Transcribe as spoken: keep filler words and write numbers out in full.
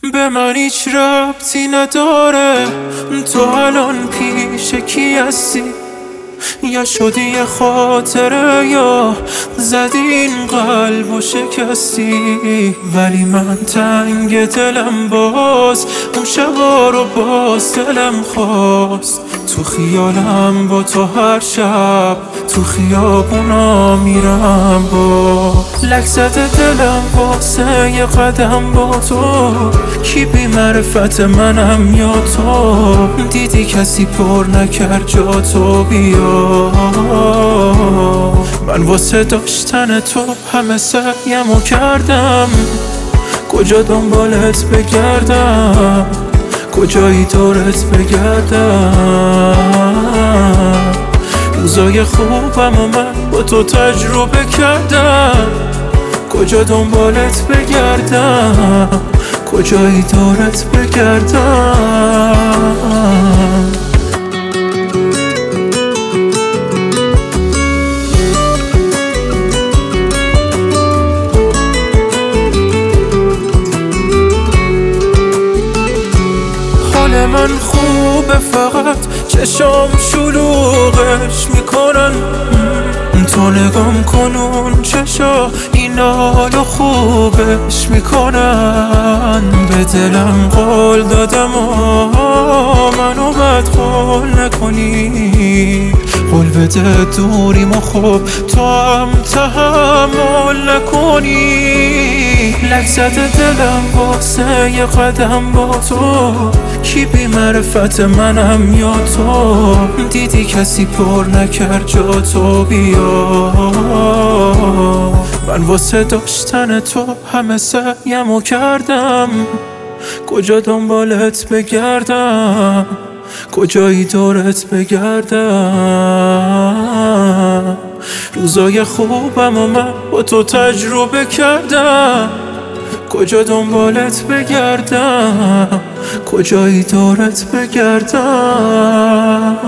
به من هیچ ربطی نداره تو الان پیش کی هستی، یا شدی یه خاطره یا زدی این قلب و شکستی. ولی من تنگ دلم باز اون شبا رو باز دلم خواست. تو خیالم با تو هر شب تو خیابونا میرم باز. لک زده دلم واسه یه قدم با تو، کی بی معرفت منم یا تو؟ دیدی کسی پر نکرد جا تو بیا. من واسه داشتن تو همه سعیمو کردم، کجا دنبالت بگردم، کجایی دورت بگردم. روزای خوبم و من با تو تجربه کردم، کجا دنبالت بگردم، کجایی دورت بگردم. حال من خوبه فقط چشام شلوغش میکنن. تو نگام کن اون چشا این حالو خوبش میکنن. به دلم قول دادم و منو بدخول نکنی، قول بده دوریم و خوب تو هم تحمل نکنی. لک زده دلم واسه یه قدم با تو، کی بی معرفت منم یا تو؟ دیدی کسی پر نکرد جا تو بیا. من واسه داشتن تو همه سعیمو کردم، کجا دنبالت بگردم، کجایی دورت بگردم. روزای خوبم و من با تو تجربه کردم، کجا دنبالت بگردم، کجایی دورت بگردم.